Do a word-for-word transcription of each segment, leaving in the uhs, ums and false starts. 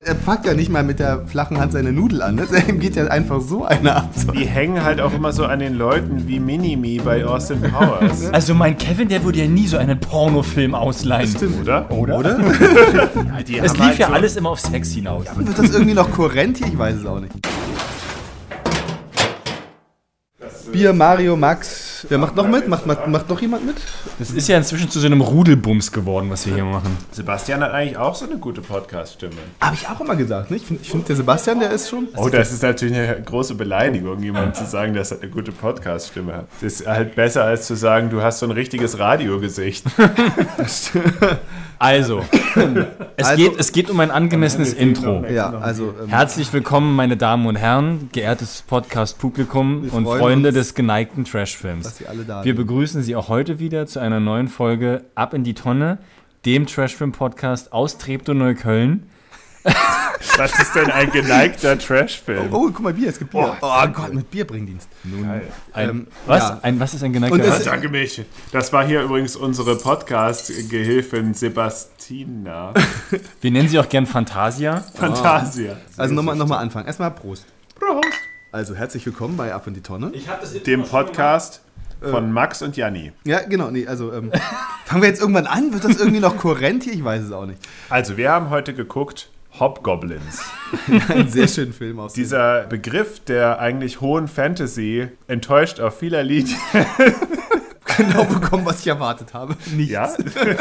er packt ja nicht mal mit der flachen Hand seine Nudel an. Ne? Ihm geht ja einfach so eine ab. Die hängen halt auch immer so an den Leuten wie Mini-Me bei Austin Powers. Also mein Kevin, der würde ja nie so einen Pornofilm ausleihen. Stimmt. Oder? Oder? Oder? Ja, die Es haben lief halt ja so alles immer auf Sex hinaus. Wird das irgendwie noch kohärent hier? Ich weiß es auch nicht. Bier, Mario, Max. Wer macht noch mit? Macht, macht, macht noch jemand mit? Das ist ja inzwischen zu so einem Rudelbums geworden, was wir hier machen. Sebastian hat eigentlich auch so eine gute Podcast-Stimme. Habe ich auch immer gesagt. Ne? Ich finde, find, der Sebastian, der ist schon... Oh, das ist natürlich eine große Beleidigung, jemandem zu sagen, dass er eine gute Podcast-Stimme hat. Das ist halt besser, als zu sagen, du hast so ein richtiges Radiogesicht. Also, es, Also- geht, es geht um ein angemessenes Intro. Ja, also... Ähm, Herzlich willkommen, meine Damen und Herren, geehrtes Podcast-Publikum Wir und freuen Freunde uns, des geneigten Trash-Films. dass Sie alle da Wir sind. begrüßen Sie auch heute wieder zu einer neuen Folge Ab in die Tonne, dem Trash-Film-Podcast aus Treptow-Neukölln. Was ist denn ein geneigter Trash-Film? Oh, guck mal, Bier, es gibt Bier. Oh, Gott, mit Bierbringdienst. Geil. Ein, Ähm, was? ja. Ein, was ist ein geneigter Und es- Ah, danke mich. Das war hier übrigens unsere Podcast-Gehilfin Sebastina. Wir nennen sie auch gern Fantasia. Fantasia. Also nochmal noch mal anfangen. Erstmal Prost. Prost. Also herzlich willkommen bei Ab in die Tonne. Dem Podcast von Max und Janni. Ja, genau. Nee, also ähm, fangen wir jetzt irgendwann an? Wird das irgendwie noch kohärent hier? Ich weiß es auch nicht. Also, wir haben heute geguckt Hobgoblins. Ein sehr schönen Film aus. Dieser Begriff der eigentlich hohen Fantasy enttäuscht auf vieler Linie. genau bekommen, was ich erwartet habe. Nichts. Ja.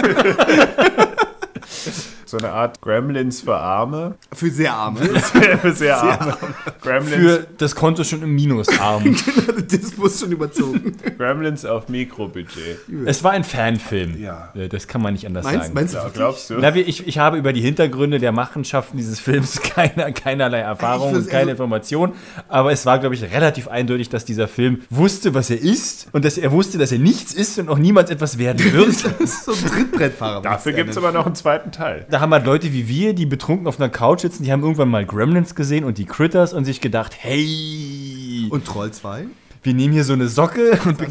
So eine Art Gremlins für Arme. Für sehr arme. Für sehr arme. Gremlins, Für das Konto schon im Minusarm. Das muss schon überzogen. Gremlins auf Mikrobudget. Es war ein Fanfilm. Ja. Äh, Das kann man nicht anders Meinst, sagen. meinst du Ja, wirklich? glaubst du? Na, wir- ich, ich habe über die Hintergründe der Machenschaften dieses Films keine, keinerlei Erfahrung Ich und find's keine also- Information. Aber es war, glaube ich, relativ eindeutig, dass dieser Film wusste, was er ist und dass er wusste, dass er nichts ist und auch niemals etwas werden wird. Das ist so ein Trittbrettfahrer. Dafür gibt es aber noch einen zweiten Teil. Da haben halt Leute wie wir, die betrunken auf einer Couch sitzen, die haben irgendwann mal Gremlins gesehen und die Critters und sich gedacht, hey, Und Troll zwei? wir nehmen hier so eine Socke und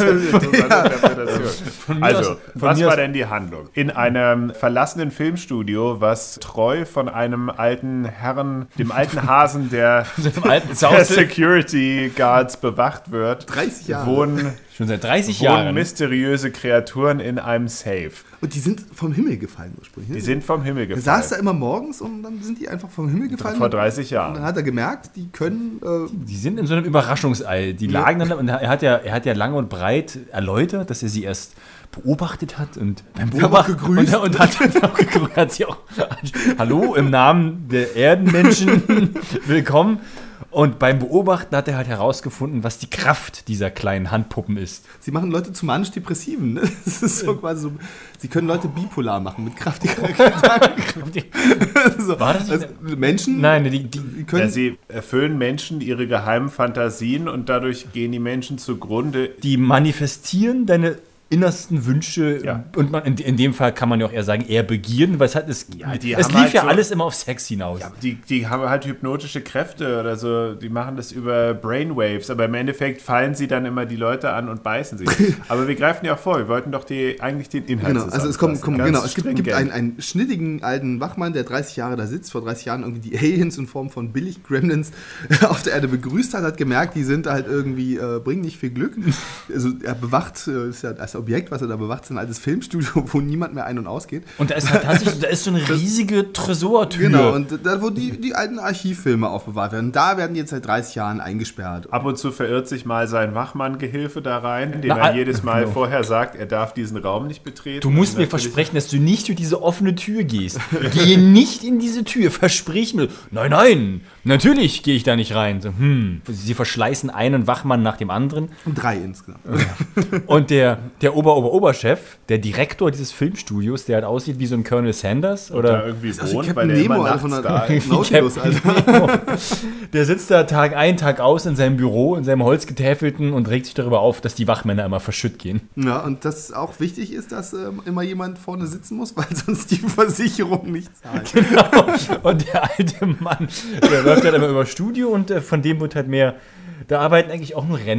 mir Also, aus- von was mir war aus- denn die Handlung? In einem verlassenen Filmstudio, was treu von einem alten Herrn, dem alten Hasen der, im alten der Zuhause Security Guards bewacht wird, dreißig Jahre. wohnen, schon seit dreißig wohnen Jahren. mysteriöse Kreaturen in einem Safe. Und die sind vom Himmel gefallen ursprünglich. Ne? Die sind vom Himmel Er saß da gefallen. immer morgens und dann sind die einfach vom Himmel gefallen. Vor dreißig Und dann Jahren. hat er gemerkt, die können... Äh, Die sind in so einem Überraschungsei. Die lagen dann da und er hat ja, er hat ja lang und breit erläutert, dass er sie erst beobachtet hat und beim haben auch Beobachten gegrüßt. und, und hat, hat, auch gegrüßt, hat sie auch Hallo im Namen der Erdenmenschen willkommen. Und beim Beobachten hat er halt herausgefunden, was die Kraft dieser kleinen Handpuppen ist. sie machen Leute zu manisch-depressiven. Ne? Das ist so quasi so... Sie können Leute bipolar machen mit kraftiger Gedanken. so. War das nicht- also, Menschen Nein, die, die, die Ja, können... sie erfüllen Menschen ihre geheimen Fantasien und dadurch gehen die Menschen zugrunde. die manifestieren deine innersten Wünsche Ja. und man, in, in dem Fall kann man ja auch eher sagen, eher Begieren, weil es hat es, Ja, die es haben lief halt ja so- alles immer auf Sex hinaus. Die, die haben halt hypnotische Kräfte oder so, die machen das über Brainwaves, aber im Endeffekt fallen sie dann immer die Leute an und beißen sie. Aber wir greifen ja auch vor, wir wollten doch die, eigentlich den Inhalt Genau, also es kommt, zusammenfassen. kommt Ganz genau, es gibt, gibt einen, stringent. einen schnittigen alten Wachmann, der dreißig Jahre da sitzt, vor dreißig Jahren irgendwie die Aliens in Form von Billig-Gremlins auf der Erde begrüßt hat, hat gemerkt, die sind halt irgendwie, äh, bringen nicht viel Glück. Also er bewacht, äh, ist ja das Objekt, was er da bewacht, ist ein altes Filmstudio, wo niemand mehr ein- und ausgeht. Und da ist halt tatsächlich, da ist so eine riesige Tresortür. Genau, und da, wo die, die alten Archivfilme aufbewahrt werden, da werden die jetzt seit dreißig Jahren eingesperrt. Ab und zu verirrt sich mal sein Wachmann-Gehilfe da rein, dem Na, er ah, jedes Mal genau. vorher sagt, er darf diesen Raum nicht betreten. Du musst Und mir natürlich- versprechen, dass du nicht durch diese offene Tür gehst. Gehe nicht in diese Tür, versprich mir. Nein, nein, natürlich gehe ich da nicht rein. So, hm. Sie verschleißen einen Wachmann nach dem anderen. Und drei insgesamt. Und der, der Ober-Ober-Oberchef, der Direktor dieses Filmstudios, der halt aussieht wie so ein Colonel Sanders da oder irgendwie Das ist wohnt, wie weil Captain der Nemo, immer Alter, nachts von da der ist. Nautilus, Alter. Nemo. Der sitzt da Tag ein, Tag aus in seinem Büro, in seinem Holzgetäfelten und regt sich darüber auf, dass die Wachmänner immer verschütt gehen. Ja, und dass auch wichtig ist, dass ähm, immer jemand vorne sitzen muss, weil sonst die Versicherung nicht zahlt. Genau. Und der alte Mann, der läuft halt immer über Studio und äh, von dem wird halt mehr. Da arbeiten eigentlich auch nur Rentner.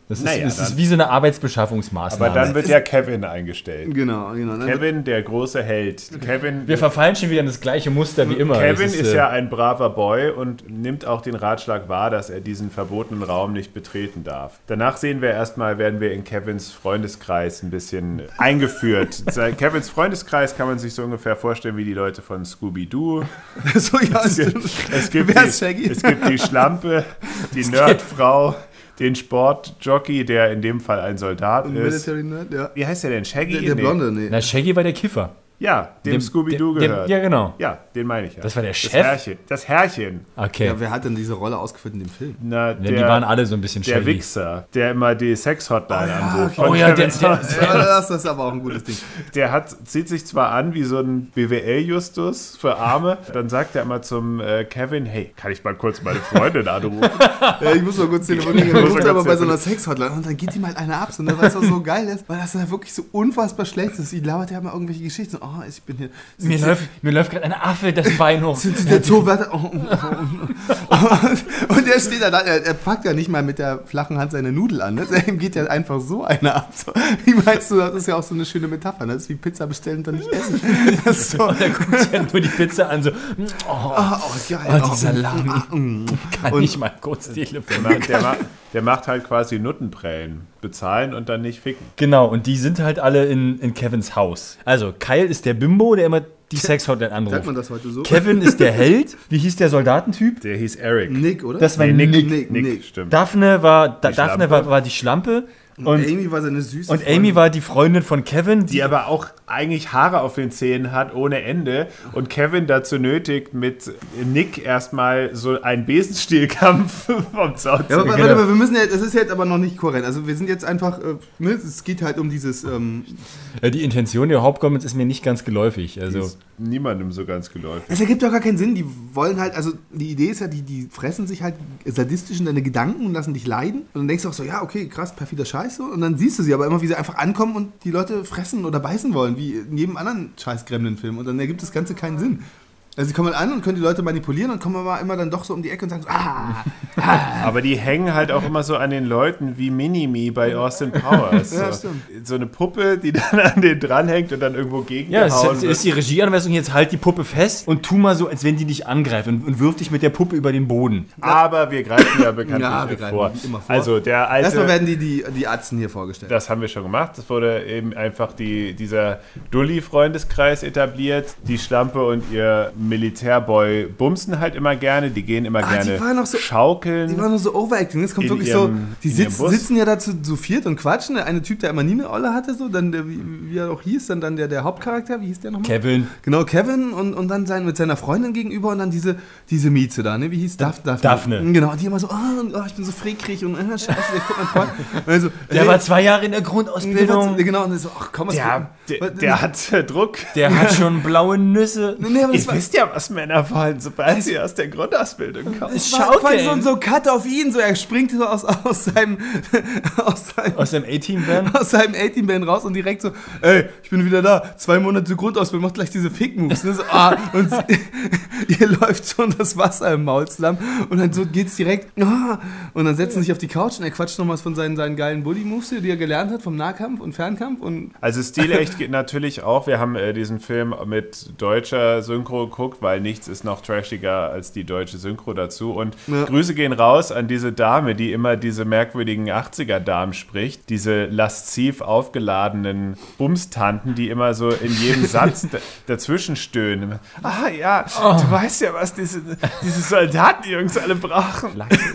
Das ist, Naja, das ist dann- wie so eine Arbeitsbeschaffungsmaßnahme. Aber dann wird ja Kevin eingestellt. Genau, genau. Dann Kevin, der große Held. Kevin, Wir verfallen schon wieder in das gleiche Muster wie immer. Kevin Das ist äh, ja ein braver Boy und nimmt auch den Ratschlag wahr, dass er diesen verbotenen Raum nicht betreten darf. Danach sehen wir erstmal, werden wir in Kevins Freundeskreis ein bisschen eingeführt. Kevins Freundeskreis kann man sich so ungefähr vorstellen wie die Leute von Scooby-Doo. so, ja, Es gibt, es gibt, Wer ist Shaggy? die, es gibt die Schlampe, die Nerdfrau, den Sportjockey, der in dem Fall ein Soldat ist. Military Nerd, ja. Wie heißt der denn? Shaggy? Der, der Nee. Blonde, nee. Na, Shaggy war der Kiffer. Ja, dem, Scooby-Doo dem- dem- gehört. Ja, genau. Ja, den meine ich ja. Das war der Das Chef? Herrchen. Das Herrchen. Okay. Ja, wer hat denn diese Rolle ausgeführt in dem Film? Na, Ja, der, die waren alle so ein bisschen der Shaggy. Wichser, der immer die Sex-Hotline anruft. okay. von Oh ja, der- Kevins der- Haus. Ja, das ist aber auch ein gutes Ding. Der hat, zieht sich zwar an wie so ein B W L-Justus für Arme, dann sagt er immer zum äh, Kevin, hey, kann ich mal kurz meine Freundin anrufen? Ja, ich muss mal kurz telefonieren. Ich Ich muss ruft mal aber kurz bei so einer Sex-Hotline und dann geht ihm halt einer ab, so, ne, weil es so geil ist, weil das ja wirklich so unfassbar schlecht ist. Die labert ja mal irgendwelche Geschichten. So, oh, ich bin hier. Sind Mir Sie, läuft, mir läuft gerade ein Affe das Bein hoch. sind Sie der Zoowärter? Oh, oh, oh. Und, und der steht da, da er, er packt ja nicht mal mit der flachen Hand seine Nudel an. Ne? Ihm geht ja einfach so einer ab. So. Wie meinst du, das ist ja auch so eine schöne Metapher. Ne? Das ist wie Pizza bestellen und dann nicht essen. Das ist so, Und er guckt sich ja nur die Pizza an, so, oh, ah, oh, geil. oh, die Salami. Kann Und- ich mal kurz telefonieren? Der, macht, der, macht, der macht halt quasi Nuttenprellen. Bezahlen und dann nicht ficken. Genau, und die sind halt alle in, in Kevins Haus. Also, Kyle ist der Bimbo, der immer die Sex-Hotline Sagt man anruft. das heute so? Kevin ist der Held. Wie hieß der Soldatentyp? Der hieß Eric. Nick, oder? Das war Nee, Nick, Nick. Nick, Nick, Nick. stimmt. Daphne war, da, Die Daphne Schlampe. war, war die Schlampe. Und Und, Amy war seine süße und Freundin. Amy war die Freundin von Kevin. Die aber auch eigentlich Haare auf den Zähnen hat ohne Ende und Kevin dazu nötigt, mit Nick erstmal so einen Besenstielkampf vom Zaun Ja, aber zu warte Genau. mal, wir müssen ja, das ist jetzt aber noch nicht kohärent. Also wir sind jetzt einfach, äh, ne, es geht halt um dieses, ähm, Äh, die Intention der Hauptcommons ist mir nicht ganz geläufig. Also, ist niemandem so ganz geläufig. es ergibt doch gar keinen Sinn. Die wollen halt, also die Idee ist ja, die, die fressen sich halt sadistisch in deine Gedanken und lassen dich leiden. Und dann denkst du auch so, ja, okay, krass, perfider Scheiß so. Und dann siehst du sie aber immer, wie sie einfach ankommen und die Leute fressen oder beißen wollen, wie in jedem anderen scheiß Gremlin-Film. Und dann ergibt das Ganze keinen Sinn. Also sie kommen halt an und können die Leute manipulieren und kommen aber immer dann doch so um die Ecke und sagen so, ah, Aber die hängen halt auch immer so an den Leuten wie Minimi bei Austin Powers. Ja, so. stimmt. so eine Puppe, die dann an den dranhängt und dann irgendwo ja, gegengehauen es wird. ist die Regieanweisung, jetzt halt die Puppe fest und tu mal so, als wenn die dich angreift und, und wirf dich mit der Puppe über den Boden. Aber wir greifen ja bekanntlich Ja, wir greifen vor. immer vor. Also der alte... erstmal werden die, die, die Arzten hier vorgestellt. Das haben wir schon gemacht. Es wurde eben einfach die, dieser Dulli-Freundeskreis etabliert. Die Schlampe und ihr Militärboy bumsen halt immer gerne. Die gehen immer Ah, die gerne waren noch so- schaukeln. Die waren nur so overacting. Es kommt In wirklich ihrem- so, die in sitz, ihrem Bus. sitzen ja da zu, zu viert und quatschen. Der eine Typ, der immer nie eine Olle hatte, so, dann der, wie, wie er auch hieß, dann, dann der, der Hauptcharakter, wie hieß der nochmal? Kevin. Genau, Kevin und, und dann sein, mit seiner Freundin gegenüber und dann diese, diese Mieze da, ne? Wie hieß Daphne? Daphne. Daphne. Genau, die immer so, oh, und, oh ich bin so freakrig und äh, scheiße, der guckt mein Freund. Also, Der war zwei Jahre in der Grundausbildung. Genau, und so, ach komm, was Der, der, was- der hat äh, Druck. Der hat schon blaue Nüsse. Nee, aber das Ihr war, wisst ja, was Männer wollen, sobald sie aus der Grundausbildung kommen. das war Schaukeln. quasi so, so ein Cut auf ihn, so er springt so aus, aus seinem aus seinem Aus dem A-Team-Band. aus seinem A-Team-Band raus und direkt so, ey, ich bin wieder da, zwei Monate Grundausbildung, macht gleich diese Fick-Moves. Ne? So, ah, und sie, ihr läuft schon das Wasser im Maulslamm und dann so geht's direkt, ah, und dann setzen sie sich auf die Couch und er quatscht noch was von seinen, seinen geilen Bully-Moves, die er gelernt hat vom Nahkampf und Fernkampf und Also stilecht geht natürlich auch. Wir haben äh, diesen Film mit deutscher Synchro geguckt, weil nichts ist noch trashiger als die deutsche Synchro dazu. Und Ja. Grüße gehen raus an diese Dame, die immer diese merkwürdigen achtziger-Damen spricht. Diese lasziv aufgeladenen Bumstanten, die immer so in jedem Satz d- dazwischen stöhnen. Ah ja, du weißt ja, was diese, diese Soldatenjungs alle brauchen.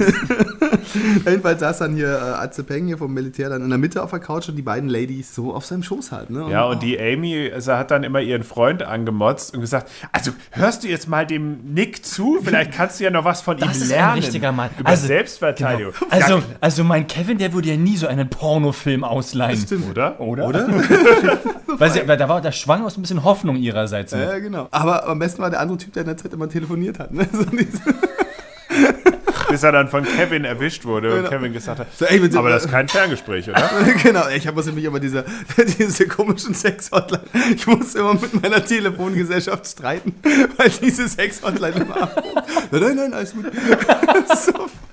jedenfalls saß dann hier äh, Atze Peng hier vom Militär dann in der Mitte auf der Couch und die beiden Ladies so auf seinem Schoß halt. Ne? Ja, und die Amy also hat dann immer ihren Freund angemotzt und gesagt, also hörst du jetzt mal dem Nick zu? Vielleicht kannst du ja noch was von Das ihm ist ein lernen. richtiger Mann. Über Also- Selbstverteidigung. Also, Ja, also mein Kevin, der würde ja nie so einen Pornofilm ausleihen. Stimmt. oder? Oder? Oder? Weil, sie, weil da, war, da schwang auch so ein bisschen Hoffnung ihrerseits mit. Ja, genau. Aber am besten war der andere Typ, der in der Zeit immer telefoniert hat. Ne? So diese, Bis er dann von Kevin erwischt wurde und Genau. Kevin gesagt hat, so, ey, bitte, aber das ist kein Ferngespräch, oder? genau, ich muss nämlich immer diese, diese komischen Sex-Hotline, ich muss immer mit meiner Telefongesellschaft streiten, weil diese Sex-Hotline immer abruft. Nein, nein, nein, alles gut. so,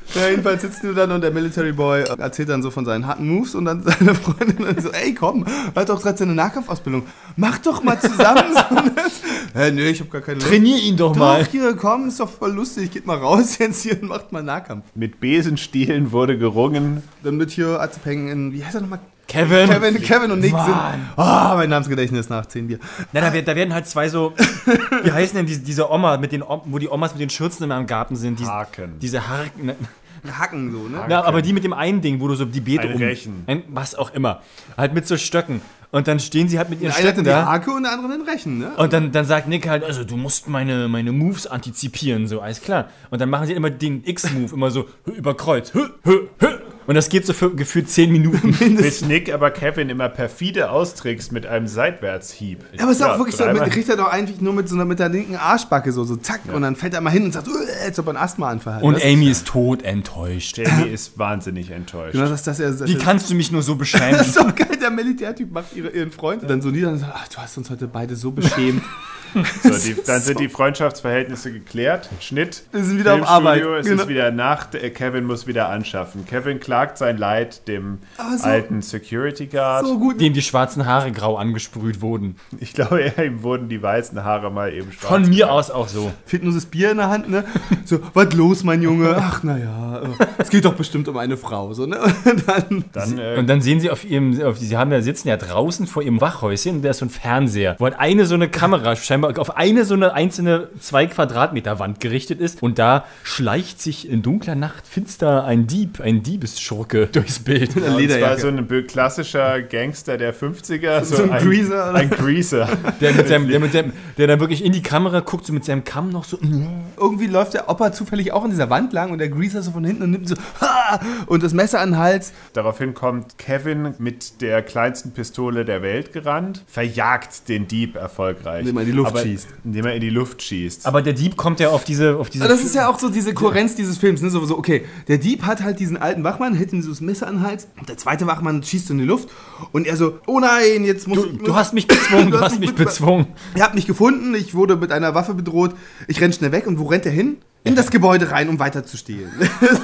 Ja, jedenfalls sitzen wir dann und der Military Boy erzählt dann so von seinen harten Moves und dann seine Freundin dann so, ey komm, hat doch gerade seine Nahkampfausbildung, mach doch mal zusammen so das. Hä, nö, ich hab gar keine Lust. Trainier ihn doch mal. Doch, hier, komm, ist doch voll lustig, geht mal raus jetzt hier und macht mal Nahkampf. Mit Besenstielen wurde gerungen. Dann wird hier Azepeng in, wie heißt er nochmal? Kevin. Kevin, Kevin und Nick Mann. sind, oh, mein Namensgedächtnis nach zehn Bier. Na, da, da werden halt zwei so, wie heißen denn diese, diese Oma, mit den, wo die Omas mit den Schürzen immer im Garten sind. Die, Haken. Diese Haken. Hacken so, ne? Ja, aber die mit dem einen Ding, wo du so die Beete Ein um... Rechen. Ein, was auch immer. Halt mit so Stöcken. Und dann stehen sie halt mit ihren Der eine hat Stöcken dann die da. Hake und der andere den Rechen, ne? Und dann, dann sagt Nick halt, also du musst meine, meine Moves antizipieren, so, alles klar. Und dann machen sie immer den X-Move, immer so über Kreuz. Hö, hö, hö. Und das geht so für gefühlt zehn Minuten. Bis Nick aber Kevin immer perfide austrickst mit einem Seitwärtshieb. Ja, aber es ist Ja, auch wirklich so, dreimal. man kriegt er doch eigentlich nur mit so einer mit der linken Arschbacke so, so zack, und dann fällt er mal hin und sagt, "Uah", als ob er einen Asthmaanfall hat. Und Das- Amy ist tot enttäuscht. Jamie ist wahnsinnig enttäuscht. Genau, dass das er. Das Wie kannst du mich nur so beschämen? das ist doch geil, der Militärtyp macht ihre, ihren Freund dann so nieder und sagt, ach, du hast uns heute beide so beschämt. So, die, dann sind die Freundschaftsverhältnisse geklärt. Schnitt. Wir sind wieder auf Arbeit. Es Genau. ist wieder Nacht. äh, Kevin muss wieder anschaffen. Kevin klagt sein Leid dem Aber so- alten Security Guard. So gut. Dem die schwarzen Haare grau angesprüht wurden. Ich glaube, ja, ihm wurden die weißen Haare mal eben schwarz. Von mir gemacht. aus auch so. Fehlt nur das Bier in der Hand, ne? So, was los, mein Junge? Ach, naja, es geht doch bestimmt um eine Frau, so, ne? Und dann, Dann, äh, Und dann sehen sie auf ihrem, auf, sie haben ja, sitzen ja draußen vor ihrem Wachhäuschen und da ist so ein Fernseher, wo halt eine so eine Kamera scheinbar auf eine so eine einzelne zwei Quadratmeter Wand gerichtet ist und da schleicht sich in dunkler Nacht finster ein Dieb, ein Diebesschurke durchs Bild. Eine und zwar Lederjacke. so ein be- klassischer Gangster der fünfziger. So ein Greaser, oder? Ein Greaser. Der, mit seinem, der, mit seinem, der dann wirklich in die Kamera guckt, so mit seinem Kamm noch so. Irgendwie läuft der Opa zufällig auch an dieser Wand lang und der Greaser so von hinten und nimmt so, ha! Und das Messer an den Hals. Daraufhin kommt Kevin mit der kleinsten Pistole der Welt gerannt, verjagt den Dieb erfolgreich. Indem er in die Luft Aber, schießt. Indem er in die Luft schießt. Aber der Dieb kommt ja auf diese. Auf diese Aber das ist ja auch so diese Kohärenz dieses Films, ne? So, so, okay, der Dieb hat halt diesen alten Wachmann, hält ihm so das Messer an den Hals, der zweite Wachmann schießt in die Luft und er so, oh nein, jetzt muss du, ich... du hast mich bezwungen, du hast mich bezwungen. Ihr habt mich gefunden, ich wurde mit einer Waffe bedroht, ich renn schnell weg und wo rennt er hin? In das Gebäude rein, um weiter zu stehlen.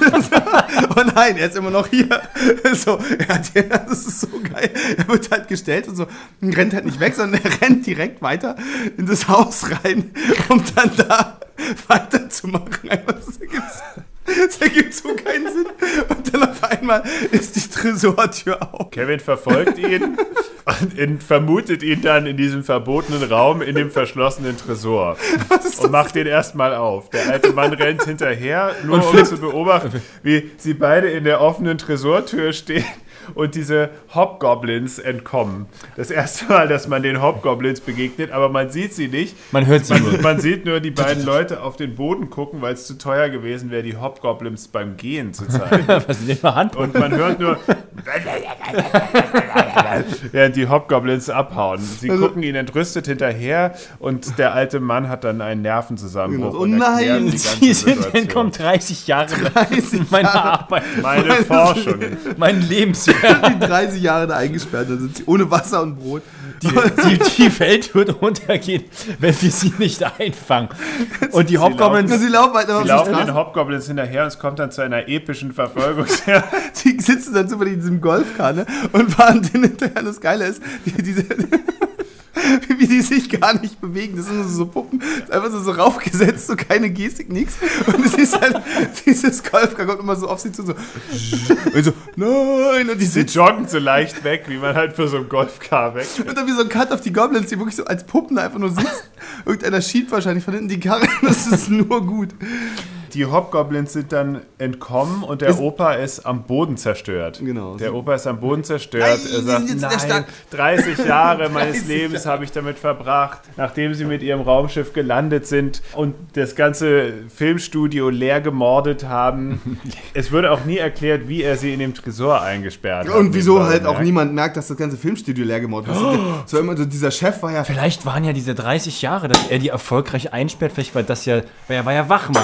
Oh nein, er ist immer noch hier. So, er hat, das ist so geil. Er wird halt gestellt und so, rennt halt nicht weg, sondern er rennt direkt weiter in das Haus rein, um dann da weiterzumachen. Einfach, das ergibt's. Das ergibt so keinen Sinn. Und dann auf einmal ist die Tresortür auf. Kevin verfolgt ihn und in, vermutet ihn dann in diesem verbotenen Raum in dem verschlossenen Tresor und macht den erstmal auf. Der alte Mann rennt hinterher, nur um zu beobachten, wie sie beide in der offenen Tresortür stehen und diese Hobgoblins entkommen. Das erste Mal, dass man den Hobgoblins begegnet, aber man sieht sie nicht. Man hört sie nur. Man, man sieht nur die beiden Leute auf den Boden gucken, weil es zu teuer gewesen wäre, die Hobgoblins beim Gehen zu zeigen. Was ist denn für Hand? Und man hört nur, während die Hobgoblins abhauen. Sie Also- gucken ihn entrüstet hinterher und der alte Mann hat dann einen Nervenzusammenbruch. Genau. und Oh erklärt nein, die ganze Sie sind Situation. entkommen dreißig Jahre dreißig meiner Jahre. Arbeit, Meine Forschung. mein Lebenswerk. Die dreißig Jahre da eingesperrt, da sind sie ohne Wasser und Brot. Die, die, die Welt wird untergehen, wenn wir sie nicht einfangen. Und die Hobgoblins. Na, sie laufen halt auf Sie die laufen Straße. den Hobgoblins hinterher und es kommt dann zu einer epischen Verfolgung. Die sitzen dann zufällig in diesem Golfcar, ne? Und fahren den hinterher. Das Geile ist, die, diese, wie die sich gar nicht bewegen. Das sind so Puppen, einfach so, so raufgesetzt, so keine Gestik, nix. Und es ist halt, dieses Golfcar kommt immer so auf sie zu, so, und so, nein, und die Sie sitzen. joggen so leicht weg, wie man halt für so ein Golfcar weg. Und dann wie so ein Cut auf die Goblins, die wirklich so als Puppen einfach nur sitzen. Irgendeiner schiebt wahrscheinlich von hinten die Karre. Das ist nur gut. Die Hobgoblins sind dann entkommen und der Es- Opa ist am Boden zerstört. Genau. Der Opa ist am Boden zerstört. Nein, er sie sagt, sind jetzt in der nein, Stadt." dreißig Jahre meines dreißig Lebens habe ich damit verbracht, nachdem sie mit ihrem Raumschiff gelandet sind und das ganze Filmstudio leer gemordet haben. Es wurde auch nie erklärt, wie er sie in dem Tresor eingesperrt hat. Und wieso Nebenbei halt auch bemerkt. niemand merkt, dass das ganze Filmstudio leer gemordet ist. So immer so, dieser Chef war ja. Vielleicht waren ja diese dreißig Jahre, dass er die erfolgreich einsperrt. Vielleicht war das ja, weil er war ja Wachmann.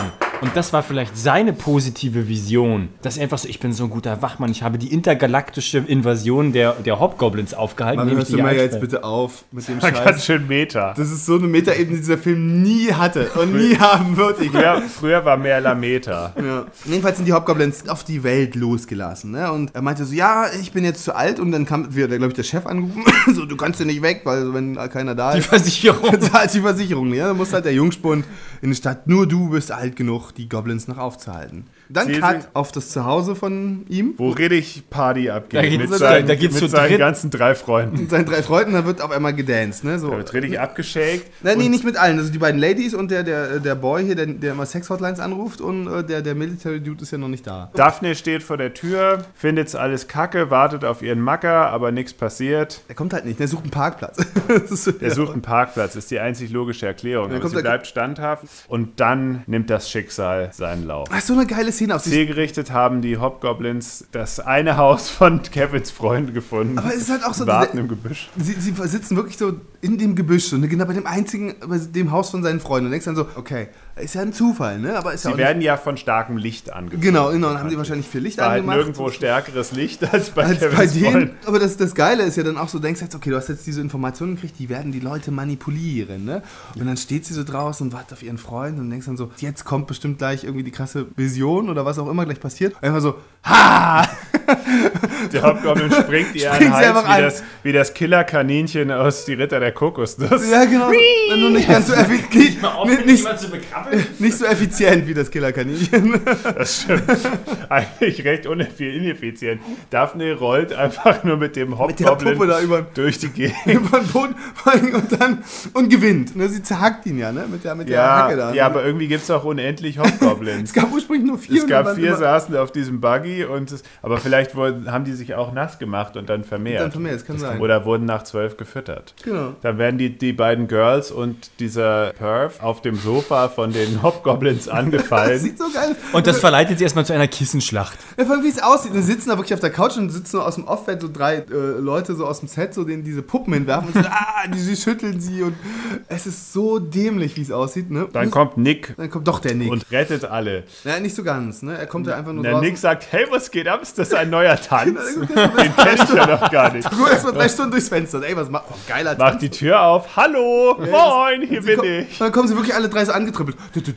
Und das war vielleicht seine positive Vision, dass er einfach so, ich bin so ein guter Wachmann, ich habe die intergalaktische Invasion der, der Hobgoblins aufgehalten. Man, hörst die du mal Eichstätt. jetzt bitte auf mit dem Ganz Scheiß. schön Meta. Das ist so eine Metaebene, die dieser Film nie hatte und nie haben wird. Früher, früher war mehr Lameta. Ja. Jedenfalls sind die Hobgoblins auf die Welt losgelassen. Ne? Und er meinte so, ja, ich bin jetzt zu alt. Und dann kam wieder, glaube ich, der Chef angerufen. So, du kannst ja nicht weg, weil wenn keiner da Die ist, Versicherung. zahlt die Versicherung. Ja? Dann muss halt der Jungspund in die Stadt. Nur du bist alt genug, die Goblins noch aufzuhalten. Dann Sie Cut sind- auf das Zuhause von ihm. Wo richtig Party abgeht. Da geht's- mit seinen, da geht's mit zu seinen dritt. ganzen drei Freunden. Mit seinen drei Freunden, da wird auf einmal gedanced. Ne? So. Da wird richtig abgeschakt. Nein, nee, Und nicht mit allen. Also die beiden Ladies und der, der, der Boy hier, der, der immer Sex-Hotlines anruft und äh, der, der Military-Dude ist ja noch nicht da. Daphne steht vor der Tür, findet's alles kacke, wartet auf ihren Macker, aber nichts passiert. Er kommt halt nicht, der sucht einen Parkplatz. Das ist so- Er sucht einen Parkplatz, ist die einzig logische Erklärung. Ja, Aber kommt sie der- bleibt standhaft und dann nimmt das Schicksal seinen Lauf. Ach, so eine geile Szene aus. Zielgerichtet haben die Hobgoblins das eine Haus von Kevins Freunden gefunden. Aber es ist halt auch so, Warten diese- im Gebüsch. Sie, sie sitzen wirklich so in dem Gebüsch, so, ne, genau bei dem einzigen, bei dem Haus von seinen Freunden. Und denkst dann so, okay, ist ja ein Zufall, ne? Aber ist ja Sie auch werden ja von starkem Licht nicht, angefangen. genau, genau, dann haben die wahrscheinlich viel Licht War halt angemacht. nirgendwo stärkeres Licht als bei als Kevins bei denen. Freunden. Aber das, das Geile ist ja dann auch so, du denkst jetzt, okay, du hast jetzt diese Informationen gekriegt, die werden die Leute manipulieren, ne? Und dann steht sie so draußen und wartet auf ihren Freund und denkst dann so, jetzt kommt bestimmt gleich irgendwie die krasse Vision oder was auch immer gleich passiert. Und einfach so, ha! Der Hobgoblin springt ihr an Springt den sie Hals einfach wie an. das, wie das Killerkaninchen aus Die Ritter der Kokosnuss. Ja, genau. Nur nicht ganz so effizient. Nicht, nicht, nicht, zu bekrabbeln. nicht so effizient wie das Killerkaninchen. Das stimmt. Eigentlich recht uneffi- ineffizient. Daphne rollt einfach nur mit dem der Hobgoblin Puppe da über, durch die Gegend. über den Boden vor allem und dann und gewinnt. Ne, sie zerhackt ihn ja, ne? Mit der, mit der Ja, Hacke da. ja, ne? aber irgendwie gibt es auch unendlich Hobgoblins. Es gab ursprünglich nur vier. Es und gab dann vier, immer- saßen auf diesem Buggy, und es, aber vielleicht wurden, haben die sich auch nass gemacht und dann vermehrt. Dann vermehrt, das kann sein. Oder wurden nach zwölf gefüttert. Genau. Dann werden die, die beiden Girls und dieser Perv auf dem Sofa von den Hobgoblins Das angefallen. sieht so geil. Und das verleitet sie erstmal zu einer Kissenschlacht. Ja, vor allem, wie es aussieht. Wir sitzen da wirklich auf der Couch und sitzen nur aus dem Off-Bett so drei äh, Leute so aus dem Set, so denen diese Puppen hinwerfen und so, ah, die, die schütteln sie und es ist so dämlich, wie es aussieht. Ne? Dann kommt Nick Dann kommt doch der Nick. und rettet alle. Ja, nicht so ganz. Ne? Er kommt ja einfach nur Der draußen. Nick sagt, hey, was geht ab? Ist das ein neuer Tanz? Den Den kenn ich ja noch gar nicht. Guck erst mal drei Stunden durchs Fenster. Ey, was macht? Oh, geiler Macht die Tür auf. Hallo, moin, hier Sie bin ko- ich. Dann kommen sie wirklich alle drei so angetrippelt. Oh, Hilfe,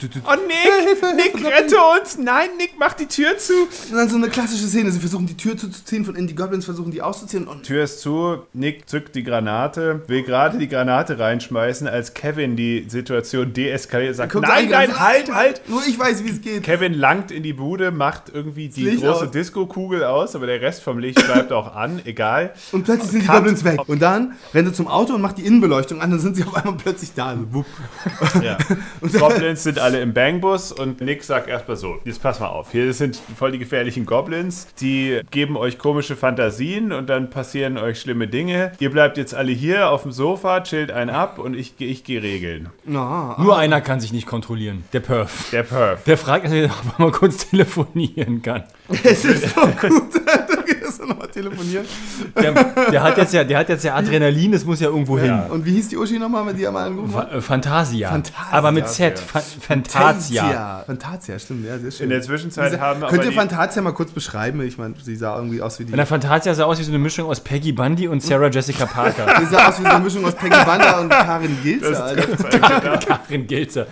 Nick, Hilfe, Nick, rette uns. Nein, Nick, mach die Tür zu. Und dann so eine klassische Szene. Sie versuchen die Tür zuzuziehen, von innen die Goblins versuchen die auszuziehen. Und Tür ist zu, Nick zückt die Granate, will gerade die Granate reinschmeißen, als Kevin die Situation deeskaliert, sagt, kommt nein, reingerannt, nein, halt, halt. nur ich weiß, wie es geht. Kevin langt in die Bude, macht irgendwie die Licht große aus. Disco-Kugel aus, aber der Rest vom Licht bleibt auch an, egal. Und plötzlich sind die Cut. Goblins weg. Und dann rennt er zum Auto und macht die Innenbeleuchtung an. Dann sind sie auf einmal plötzlich da. Also, wupp. Ja. Goblins sind alle im Bangbus und Nick sagt erstmal so, jetzt pass mal auf, hier sind voll die gefährlichen Goblins, die geben euch komische Fantasien und dann passieren euch schlimme Dinge. Ihr bleibt jetzt alle hier auf dem Sofa, chillt einen ab und ich, ich gehe regeln. Na, Nur einer kann sich nicht kontrollieren. Der Perf. Der Perf. Der fragt, ob er mal kurz telefonieren kann. es ist so gut. Da geht es nochmal telefonieren. Der, der, hat jetzt ja, der hat jetzt ja Adrenalin, das muss ja irgendwo hin. Und wie hieß die Uschi nochmal, die er mal angerufen hat? Fa- äh, Fantasia. Fantasia, Aber mit Z. Fa- Fantasia. Fantasia, stimmt, ja, sehr schön. In der Zwischenzeit Diese- haben aber Könnt ihr die- Fantasia mal kurz beschreiben? Ich meine, sie sah irgendwie aus wie die. Und der Fantasia sah aus wie so eine Mischung aus Peggy Bundy und Sarah Jessica Parker. Sie sah aus wie so eine Mischung aus Peggy Banda und Karin Gilzer, Alter. Karin Gilzer.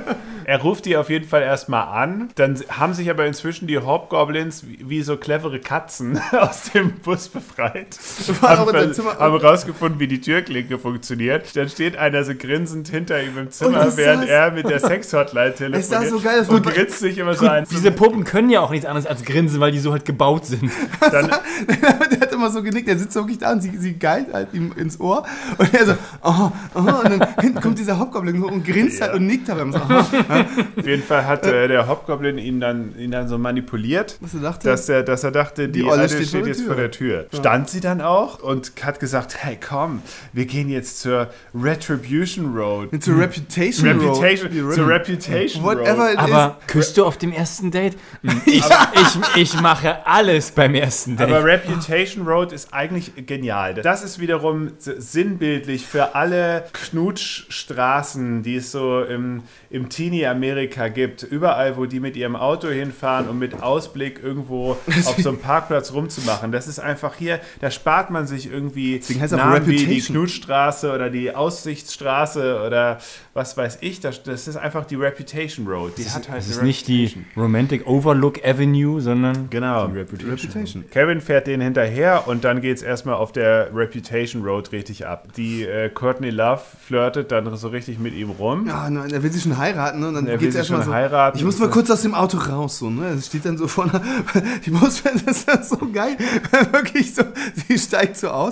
Er ruft die auf jeden Fall erstmal an. Dann haben sich aber inzwischen die Hobgoblins wie, wie so clevere Katzen aus dem Bus befreit. waren auch Haben, in seinem ver- Zimmer- haben rausgefunden, wie die Türklinke funktioniert. Dann steht einer so grinsend hinter ihm im Zimmer, das während saß- er mit der Sex-Hotline telefoniert. Es sah so geil aus. Und grinst sich immer so ein. Diese Puppen können ja auch nichts anderes als grinsen, weil die so halt gebaut sind. Dann, Der hat immer so genickt, der sitzt so wirklich da und sie, sie geilt halt ihm ins Ohr. Und er so, oh, oh, und dann hinten kommt dieser Hobgoblin und grinst halt und nickt dabei. Und so, oh, ja. auf jeden Fall hat äh, der Hobgoblin ihn dann, ihn dann so manipuliert, Was er dachte? dass er, dass er dachte, die, Die Olle Alte steht steht, vor der jetzt Tür. vor der Tür. Stand sie dann auch und hat gesagt, hey komm, wir gehen jetzt zur Retribution Road. Zur Reputation, Reputation, Road. zur Reputation Whatever Road. it Aber küsst du auf dem ersten Date? Ich, ich, ich mache alles beim ersten Date. Aber Reputation Road ist eigentlich genial. Das ist wiederum sinnbildlich für alle Knutschstraßen, die es so im, im Teenie-Amerika gibt. Überall, wo die mit ihrem Auto hinfahren, um mit Ausblick irgendwo auf so einem Parkplatz rumzumachen. Das ist einfach hier, da spart man sich irgendwie Namen wie die Knutschstraße oder die Aussichtsstraße oder was weiß ich. Das, das ist einfach die Reputation Road. Die das hat halt das ist nicht die Romantic Overlook Avenue, sondern genau. die Reputation. Reputation. Kevin fährt denen hinterher und dann geht es erstmal auf der Reputation Road richtig ab. Die äh, Courtney Love flirtet dann so richtig mit ihm rum. Ja, ne, er will sie schon heiraten, ne? Und dann Er will geht's sie erstmal schon so. heiraten. Ich muss mal kurz aus dem Auto raus, so, ne? Es steht dann so vorne. Ich muss, das ist so geil. Wirklich so, sie steigt so aus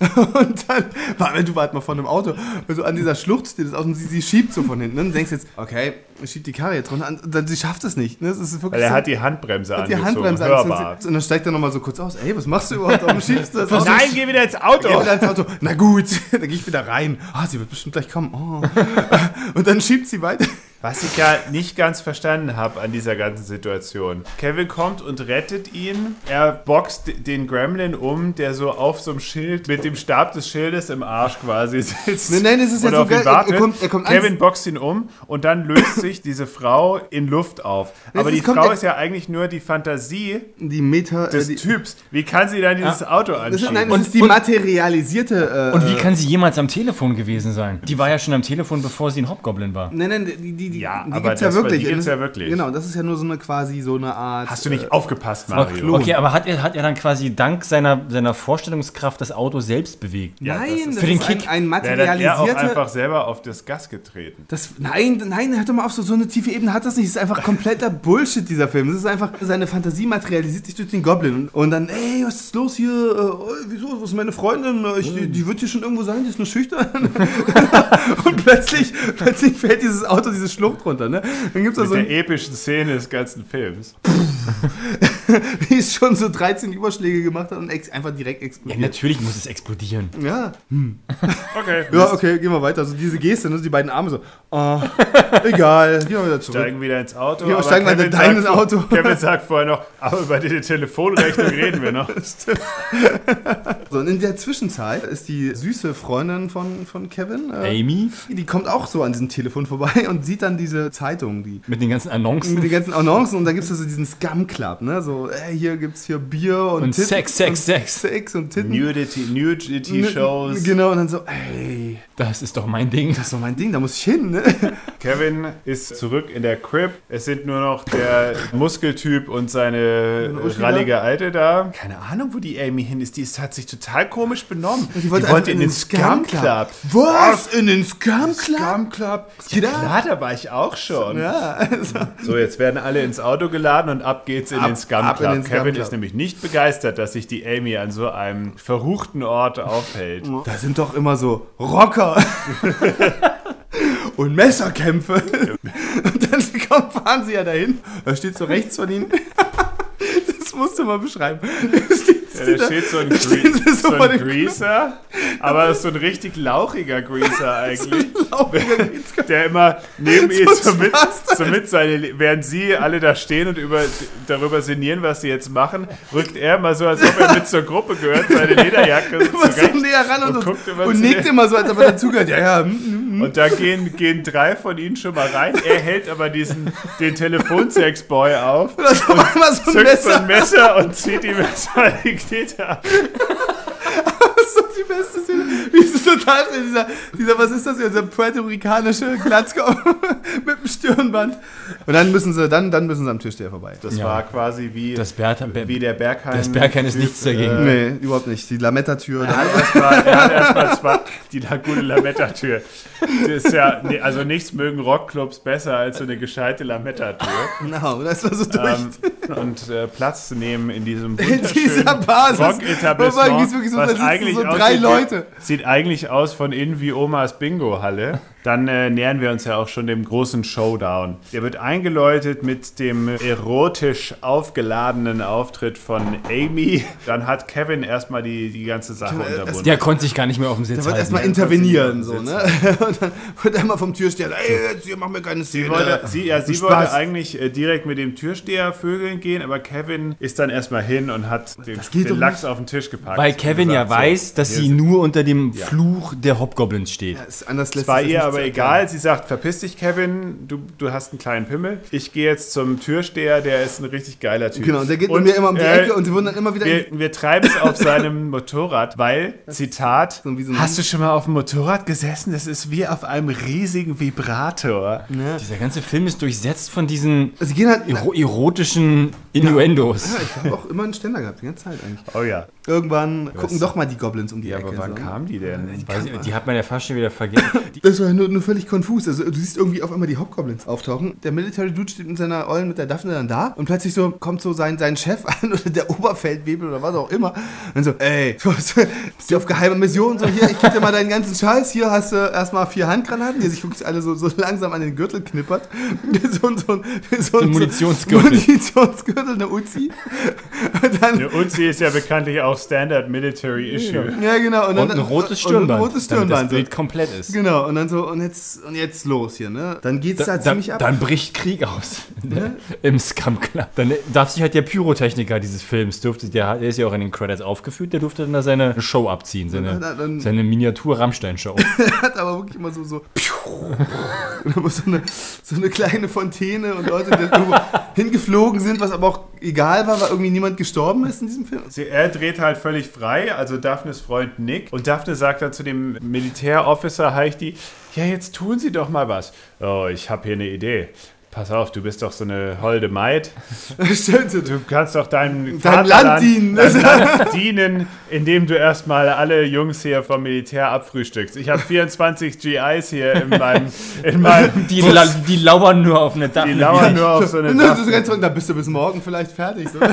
und dann, warte, du wart mal vor einem Auto, so an dieser Schlucht steht das Auto und sie, sie schiebt so von hinten. Ne? Und du denkst jetzt, okay, schiebt die Karre jetzt runter an, und dann sie schafft es nicht. Ne? Das ist wirklich Weil er so, hat die Handbremse hat die angezogen, Handbremse hörbar. angezogen. Und dann steigt er nochmal so kurz aus. Ey, was machst du überhaupt? Warum schiebst du das Auto? Nein, geh wieder ins Auto! Geh wieder ins Auto. Na gut, dann gehe ich wieder rein. Ah, sie wird bestimmt gleich kommen. Oh. Und dann schiebt sie weiter. Was ich ja nicht ganz verstanden habe an dieser ganzen Situation. Kevin kommt und rettet ihn. Er boxt den Gremlin um, der so auf so einem Schild mit dem Stab des Schildes im Arsch quasi sitzt. Nein, nein, das ist ja und so auf ihn geil. wartet. Er kommt, er kommt Kevin an. boxt ihn um und dann löst sich diese Frau in Luft auf. Das Aber ist- die kommt Frau der- ist ja eigentlich nur die Fantasie Die Meta. des äh, die, Typs. Wie kann sie dann dieses Auto das ist, anschieben? nein, das Und- ist die und- materialisierte. Äh, Und wie kann sie jemals am Telefon gewesen sein? Die war ja schon am Telefon, bevor sie ein Hobgoblin war. Nein, nein, die, die, die, Ja, die aber gibt's ja das war- wirklich. die gibt's Das- ja wirklich. Genau, das ist ja nur so eine quasi so eine Art. Hast du nicht äh, aufgepasst, Mario? Klon. Okay, aber hat er, hat er dann quasi dank seiner, seiner Vorstellungskraft das Auto selbst bewegt? Ja, das Nein, ist- das Für den ist ein, Kick. ein Wäre dann eher auch materialisierter. einfach selber auf das Gas getreten. Das, nein, nein, hört doch mal auf, so, so eine tiefe Ebene hat das nicht. Das ist einfach kompletter Bullshit, dieser Film. Das ist einfach, seine Fantasie materialisiert sich durch den Goblin. Und, und dann, ey, was ist los hier? Äh, wieso, was ist meine Freundin? Ich, die, die wird hier schon irgendwo sein, die ist nur schüchtern. Und plötzlich, plötzlich fällt dieses Auto diese Schlucht runter. Ne? Dann gibt's da Mit so der ein, epischen Szene des ganzen Films. die ist schon so dreizehn Überschläge gemacht hat und ex, einfach direkt Ja, explodiert. natürlich muss es explodieren. Ja, Okay. ja, okay, gehen wir weiter. Also diese Geste, ne, die beiden Arme so, ah, egal, gehen wir wieder zurück. Steigen wieder ins Auto. Ja, aber steigen wir in Kevin dein sagt, Auto. Kevin sagt vorher noch, aber über die Telefonrechnung reden wir noch. So, und in der Zwischenzeit ist die süße Freundin von, von Kevin, äh, Amy die kommt auch so an diesem Telefon vorbei und sieht dann diese Zeitung, die mit den ganzen mit Annoncen den ganzen Annoncen und da gibt es so diesen Scum Club, ne? So, ey, hier gibt's hier Bier und, und Titten Sex, Sex, und Sex. Sex und Titten. Nudity, Nudity-Shows. Genau, und dann so, ey, Das ist doch mein Ding. das ist doch mein Ding, da muss ich hin, ne? Kevin ist zurück in der Crib. Es sind nur noch der Muskeltyp und seine Uschi rallige Alte da. Keine Ahnung, wo die Amy hin ist. Die ist, hat sich total komisch benommen. Die wollte einfach in den Scum Club. Was? In den Scum Club? Scum Club? Ja, Klar, da war ich auch schon. Ja, also, So, jetzt werden alle ins Auto geladen und ab geht's in Ab- den Scum ab in Club. den Scum Kevin Club. ist nämlich nicht begeistert, dass sich die Amy an so einem verruchten Ort aufhält. da sind doch immer so Rocker und Messerkämpfe. Und dann kommt, fahren sie ja dahin. Da steht so rechts von ihnen. Das musst du mal beschreiben. Da steht, Ja, da steht so ein, stehen Gre sie so so vor ein dem Greaser, aber das ist so ein richtig lauchiger Greaser eigentlich. Lauchiger Der, Greaser. der immer neben ihr So so mit, Spaß so mit seine, während sie alle da stehen und über, darüber sinnieren, was sie jetzt machen, rückt er mal so, als ob er mit zur Gruppe gehört, seine Lederjacke immer so zurecht. näher ran und, und und, guckt immer und zu nickt dir. immer so, als ob er dazugehört. Ja, ja. mm, mm. Und da gehen, gehen drei von ihnen schon mal rein. Er hält aber diesen, den Telefonsex-Boy auf, Und dann so einmal so ein zückt so ein Messer. Messer und zieht ihm Messer die Knete ab. Das ist doch die beste Szene. Wie ist es total dieser, dieser, was ist das, dieser puerto-ricanische Glatzkopf mit dem Stirnband. Und dann müssen sie, dann, dann müssen sie am Tisch der vorbei. Das Ja. war quasi wie, Das Bertha, wie der Berghain. Das Berghain ist nichts dagegen. Nee, überhaupt nicht. Die Lametta-Tür. Er hat erstmal er erst zwei, die la- gute Lametta-Tür. Das ist ja, nee, also nichts mögen Rockclubs besser als so eine gescheite Lametta-Tür. Genau, das war so durch. Ähm, und äh, Platz zu nehmen in diesem In wunderschönen dieser Basis. Rock-Etablissement, Wobei, es wirklich so, was da sitzen eigentlich so drei aussieht wie- Leute. Sieht eigentlich aus von innen wie Omas Bingo-Halle. Dann äh, nähern wir uns ja auch schon dem großen Showdown. Der wird eingeläutet mit dem erotisch aufgeladenen Auftritt von Amy. Dann hat Kevin erstmal die, die ganze Sache Kevin, unterbunden. Der konnte sich gar nicht mehr auf dem Sitz Der wird halten. erstmal intervenieren, so, ne? Und dann wird er mal vom Türsteher, ey, jetzt hier, mach mir keine Szene. Sie wollte, sie, ja, sie Und wollte Spaß. eigentlich äh, direkt mit dem Türsteher vögeln gehen, aber Kevin ist dann erstmal hin und hat den, geht den doch Lachs nicht. auf den Tisch gepackt. Weil Kevin und ja gesagt, weiß, so, dass hier sie sind- nur unter dem Fluch der Hobgoblins steht. Ja, ist anders lässt Es war sich das ihr nicht aber zu egal. erklären. Sie sagt, verpiss dich, Kevin, du, du hast einen kleinen Pimmel. Ich gehe jetzt zum Türsteher, der ist ein richtig geiler Typ. Genau, und der geht mit mir immer um die äh, Ecke und sie wurden dann immer wieder... Wir, wir treiben es auf seinem Motorrad, weil, Zitat, So wie so ein- hast du schon mal auf dem Motorrad gesessen? Das ist wie auf einem riesigen Vibrator. Ja. Dieser ganze Film ist durchsetzt von diesen Sie gehen halt... ero erotischen Innuendos. Ja, ich habe auch immer einen Ständer gehabt, die ganze Zeit eigentlich. Oh ja. Irgendwann gucken doch mal die Goblins um die Ja, Ecke. aber wann so. kamen die denn? Weiß ich, die hat man ja fast schon wieder vergessen. Die, Das war ja nur, nur völlig konfus. Also du siehst irgendwie auf einmal die Hobgoblins auftauchen. Der Military Dude steht mit seiner Eulen mit der Daphne dann da und plötzlich so kommt so sein, sein Chef an oder der Oberfeldwebel oder was auch immer. Und so, ey, du bist du auf geheime Mission? So, hier, ich geb dir mal deinen ganzen Scheiß. Hier hast du erstmal vier Handgranaten, die sich wirklich alle so, so langsam an den Gürtel knippert. So, ein- so, ein- so, ein Munitionsgürtel. Munitionsgürtel, eine Uzi. Und dann, Eine Uzi ist ja bekanntlich auch Standard Military Issue. ja, genau. Und, dann, und ein rotes und ein Stirnband, rotes damit das Stirnband. so. Bild komplett ist. Genau, und dann so, und jetzt, und jetzt los hier, ne? Dann geht's da, Da, ziemlich dann, ab. dann bricht Krieg aus ne? im Scum Club. Dann darf sich halt der Pyrotechniker dieses Films, durfte, der, der ist ja auch in den Credits aufgeführt, der durfte dann da seine Show abziehen, seine, Dann- dann- seine Miniatur-Rammstein-Show. hat aber wirklich immer so, so, und dann so eine, so eine kleine Fontäne und Leute, die irgendwo hingeflogen sind, was aber auch egal war, weil irgendwie niemand gestorben ist in diesem Film. Sie, er dreht halt völlig frei, also Daphnes Freund Nick. Und Daphne sagt dann zu dem Militärofficer, Heichti, ja, jetzt tun Sie doch mal was. Oh, ich habe hier eine Idee. Pass auf, du bist doch so eine holde Maid. Stimmt. Du kannst doch deinem Dein Land Vaterland- dienen. deinem Land dienen, indem du erstmal alle Jungs hier vom Militär abfrühstückst. Ich habe vierundzwanzig G Is hier in meinem, in meinem Die, la die lauern nur auf eine die Daphne. lauern nur auf so eine Ne, Daphne. du rennst und da bist du bis morgen vielleicht fertig. So.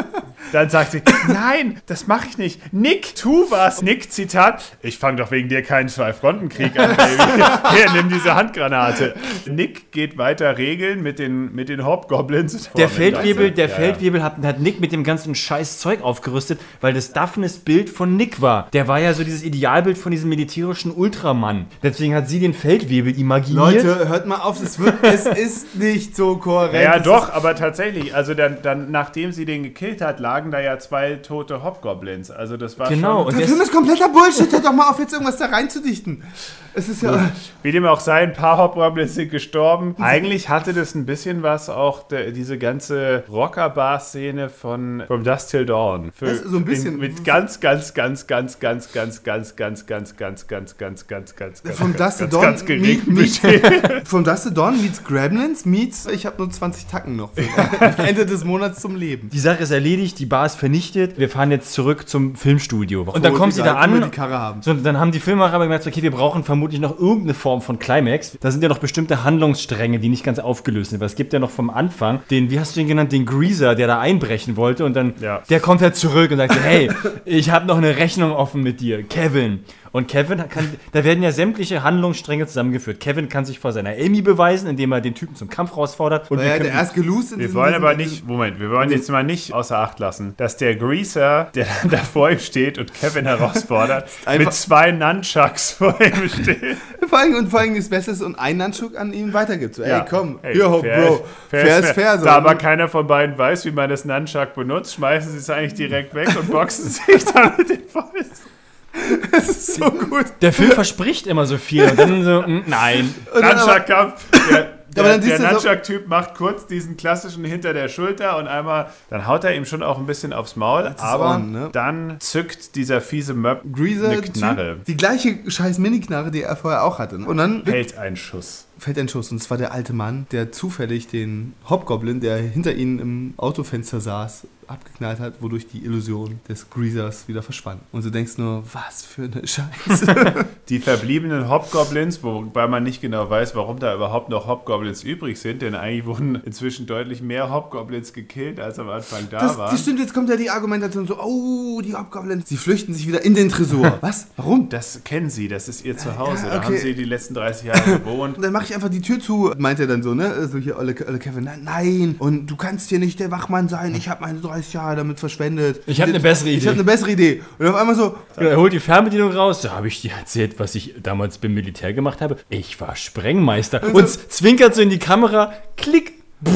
Dann sagt sie, nein, das mache ich nicht. Nick, tu was. Nick, Zitat, ich fange doch wegen dir keinen Zwei-Fronten-Krieg an, Baby. Hier, nimm diese Handgranate. Nick geht weiter regeln mit den, mit den Hobgoblins. Der Boah, Feldwebel, mit der ja, Feldwebel hat, hat Nick mit dem ganzen scheiß Zeug aufgerüstet, weil das Daphnes Bild von Nick war. Der war ja so dieses Idealbild von diesem militärischen Ultramann. Deswegen hat sie den Feldwebel imaginiert. Leute, hört mal auf, es, wird, es ist nicht so korrekt. Ja, ja Es doch, aber tatsächlich, also dann, dann, nachdem sie den gekillt hat, lagen da ja zwei tote Hobgoblins. Also das war Genau, schon... und Der der Film ist, ist kompletter Bullshit. Hört doch mal auf, jetzt irgendwas da reinzudichten. Es ist ja... Wie dem auch sei, ein paar Hobgoblins sind gestorben. Eigentlich hatte das ein bisschen was auch, der, diese ganze Rockerbar-Szene von From Dusk Till Dawn. Für, Das ist so ein bisschen- In, mit ganz, ganz, ganz, ganz, ganz, ganz, ganz, ganz, ganz, ganz, ganz, ganz, ganz, ganz, ganz, Vom ganz, Dust to ganz, Dawn ganz gering meet- Budget. Vom Dust to Dawn meets Gremlins meets ich habe nur zwanzig Tacken noch für Ende des Monats zum Leben. die Sache ist erledigt, die Bar ist vernichtet, wir fahren jetzt zurück zum Filmstudio. Und dann Oh, kommen sie egal, da können wir an. die Karre haben. So, dann haben die Filmemacher aber gemerkt, okay, wir brauchen vermutlich noch irgendeine Form von Climax. Da sind ja noch bestimmte Handlungsstränge, die nicht ganz aufgelöst sind. Weil es gibt ja noch vom Anfang den, wie hast du den genannt, den Greaser, der da einbrechen wollte. Und dann, Ja. der kommt halt zurück und sagt, so, hey, ich habe noch eine Rechnung offen mit dir, Kevin. Und Kevin kann, da werden ja sämtliche Handlungsstränge zusammengeführt. Kevin kann sich vor seiner Amy beweisen, indem er den Typen zum Kampf herausfordert. Und Weil wir er können, der erst gelost in Wir diesem- wollen aber diesem- nicht, Moment, wir wollen jetzt mal nicht außer Acht lassen, dass der Greaser, der dann da vor ihm steht und Kevin herausfordert, Einfach- mit zwei Nunchucks vor ihm steht. Vor allem, und vor allem das Beste ist, und einen Nunchuk an ihn weitergibt. So, ey, komm, Hey, hier, ho, fair Bro, ist- fair ist fair. So. Da aber keiner von beiden weiß, wie man das Nunchuck benutzt, schmeißen sie es eigentlich direkt weg und boxen sich dann mit den Fäusten. Das ist so gut. der Film verspricht immer so viel. Und dann so, mm, nein. Und dann aber, Nunchuck-Kampf. Der, der, dann siehst der du so- Nunchuck-Typ macht kurz diesen klassischen hinter der Schulter und einmal, dann haut er ihm schon auch ein bisschen aufs Maul, ist aber on, ne? dann zückt dieser fiese Möb Greaser, eine Knarre. Typ, die gleiche scheiß Mini-Knarre, die er vorher auch hatte. Ne? Und dann Hält einen Schuss. fällt ein Schuss. Und es war der alte Mann, der zufällig den Hobgoblin, der hinter ihnen im Autofenster saß, abgeknallt hat, wodurch die Illusion des Greasers wieder verschwand. Und du denkst nur, was für eine Scheiße. Die verbliebenen Hobgoblins, wobei man nicht genau weiß, warum da überhaupt noch Hobgoblins übrig sind, denn eigentlich wurden inzwischen deutlich mehr Hobgoblins gekillt, als am Anfang da Das, waren. das stimmt, jetzt kommt ja die Argumentation so, oh, die Hobgoblins, sie flüchten sich wieder in den Tresor. Was? Warum? Das kennen sie, das ist ihr Zuhause. Ja, Da okay. haben sie die letzten dreißig Jahre gewohnt. Und dann mache ich einfach die Tür zu, meint er dann so, ne? So hier, Olle, Olle Kevin, nein, nein, und du kannst hier nicht der Wachmann sein, ich habe meine dreißig Jahre damit verschwendet. Ich habe eine bessere Ich Idee. habe eine bessere Idee. Und auf einmal so, Er holt die Fernbedienung raus. Da habe ich dir erzählt, was ich damals beim Militär gemacht habe. Ich war Sprengmeister. Und zwinkert so in die Kamera. Klick.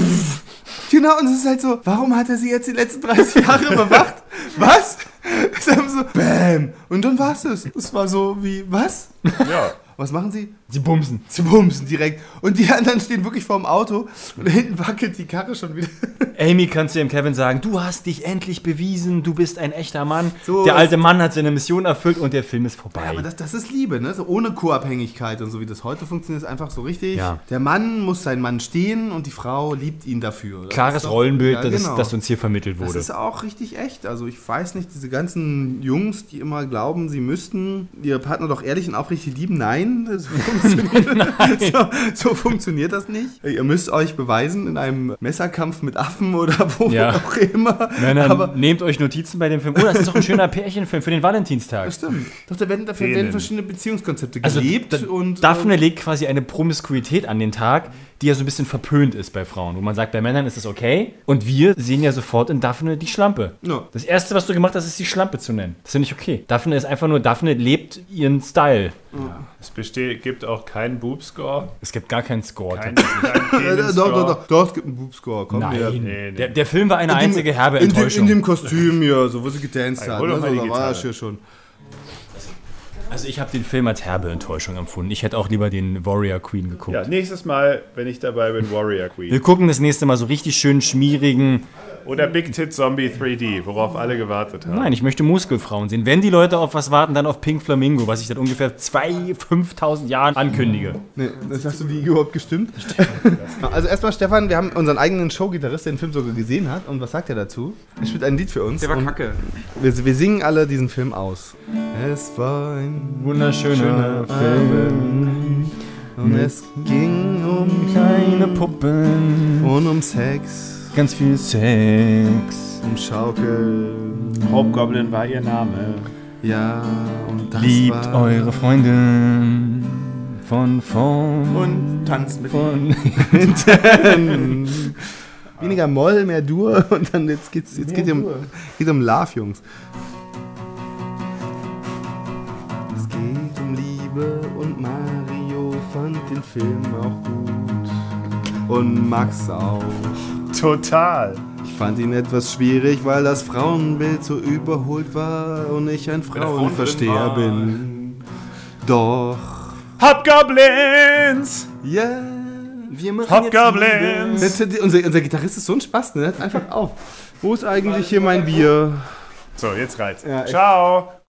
genau, und es ist halt so, warum hat er sie jetzt die letzten dreißig Jahre bewacht? Was? Es haben so, bam. Und dann war es es. Es war so wie, was? Ja. Was machen sie? Sie bumsen. Sie bumsen direkt. Und die anderen stehen wirklich vorm Auto und hinten wackelt die Karre schon wieder. Amy kann zu dem Kevin sagen, du hast dich endlich bewiesen, du bist ein echter Mann. So, der es- alte Mann hat seine Mission erfüllt und der Film ist vorbei. Ja, aber das, das ist Liebe, ne? So ohne Co-Abhängigkeit und so wie das heute funktioniert, ist einfach so richtig. Ja. Der Mann muss seinen Mann stehen und die Frau liebt ihn dafür. Das Klares ist doch- Rollenbild, ja, das, genau. das uns hier vermittelt Das wurde. ist auch richtig echt. Also ich weiß nicht, diese ganzen Jungs, die immer glauben, sie müssten ihre Partner doch ehrlich und aufrichtig lieben. Nein, das funktioniert, so, so funktioniert das nicht. Ihr müsst euch beweisen in einem Messerkampf mit Affen oder wo Ja. auch immer. Männer, Aber nehmt euch Notizen bei dem Film. Oh, das ist doch ein schöner Pärchenfilm für den Valentinstag. das stimmt. Doch, da werden, dafür Denen. werden verschiedene Beziehungskonzepte Also gelebt. D- und Daphne legt quasi eine Promiskuität an den Tag, die ja so ein bisschen verpönt ist bei Frauen. Wo man sagt, bei Männern ist das okay. Und wir sehen ja sofort in Daphne die Schlampe. Ja. Das Erste, was du gemacht hast, ist die Schlampe zu nennen. Das ist ja nicht okay. Daphne ist einfach nur, Daphne lebt ihren Style. Es besteht, gibt auch keinen Boobscore. Es gibt gar keinen Score. Keinen kein Ja, doch, doch, doch, doch, es gibt einen Boobscore. Komm, Nein, her. Nee, nee. Der, der Film war eine In dem- einzige herbe in dem, Enttäuschung. in dem Kostüm hier, so wo sie gedanced Ey, hat. hol Ne? doch So, mal die da war Gitarre. ich hier schon. Also ich habe den Film als herbe Enttäuschung empfunden. Ich hätte auch lieber den Warrior Queen geguckt. Ja, nächstes Mal, wenn ich dabei bin, Warrior Queen. Wir gucken das nächste Mal so richtig schön schmierigen. Oder Big Tit Zombie drei D, worauf alle gewartet haben. Nein, ich möchte Muskelfrauen sehen. Wenn die Leute auf was warten, dann auf Pink Flamingo, was ich seit ungefähr zweitausend, fünftausend Jahren ankündige. Nee, das hast du wie überhaupt gestimmt? Also erstmal Stefan, wir haben unseren eigenen Showgitarrist, der den Film sogar gesehen hat. Und was sagt er dazu? Er spielt ein Lied für uns. Der war und kacke. Wir, wir singen alle diesen Film aus. Es war ein Wunderschöner schöner Film. Und es ging um kleine Puppen, und um Sex, ganz viel Sex. um Schaukeln. Hobgoblin war ihr Name. Ja, und das Liebt war eure Freundin von vorn und tanzt mit von hinten. Weniger Moll, mehr Dur und dann jetzt geht's jetzt geht um geht um Love, Jungs. Es geht um Liebe und Mario fand den Film auch gut und Max auch. Total. Ich fand ihn etwas schwierig, weil das Frauenbild so überholt war und ich ein Frauenversteher war. bin. Doch, Hobgoblins! ja. Wir machen Hobgoblins! Das- das- Unser, unser Gitarrist ist so ein Spaß, ne? Hört einfach auf. Wo ist eigentlich hier mein Bier? So, jetzt reizt. Ja, echt. Ciao!